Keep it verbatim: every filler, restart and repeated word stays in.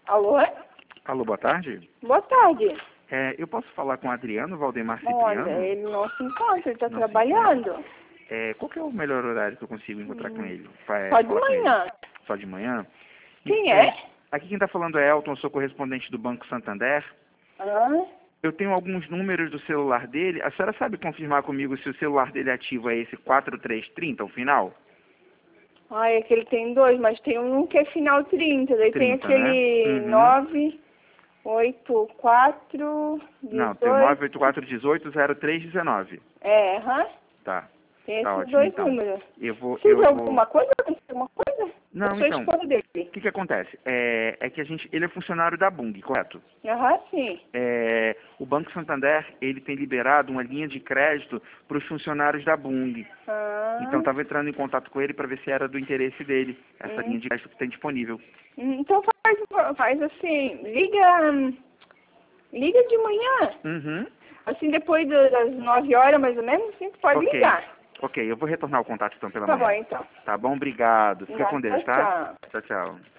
Alô? Alô, boa tarde. Boa tarde. É, eu posso falar com o Adriano, Valdemar Olha, Cipriano? ele não se encontra, ele está Não se trabalhando. É, qual que é o melhor horário que eu consigo encontrar com ele? Pra, é, Só de falar com ele? manhã. Só de manhã? Quem E, é? Aqui quem está falando é Elton, eu sou correspondente do Banco Santander. Ah, Eu tenho alguns números do celular dele. A senhora sabe confirmar comigo se o celular dele ativo é esse quatro três três zero, o final? ai, é que ele tem dois, mas tem um que é final trinta, daí tem trinta, né? aquele Uhum. nove oito quatro Não, tem o dezoito. nove oito quatro um oito zero três um nove. É, aham. Tá, Tem tá esses ótimo dois então. números. Eu vou, Precisa eu de vou... alguma coisa? Aconteceu alguma coisa? Não, Eu sou a então, esposa dele. o que que acontece? É, é que a gente, ele é funcionário da Bung, correto? Aham, sim. É, o Banco Santander, ele tem liberado uma linha de crédito para os funcionários da Bung. Ah, Então, estava entrando em contato com ele para ver se era do interesse dele, essa hum. linha de crédito que tem disponível. Hum, Então faz, faz assim, liga, hum, liga de manhã. Uhum. Assim, depois das nove horas, mais ou menos, assim, tu pode Ok. ligar. Ok, eu vou retornar o contato então pela Tá bom, manhã. então. Tá bom? Obrigado. Fica Tá, com Deus, tchau, tá? tchau. Tchau, tchau.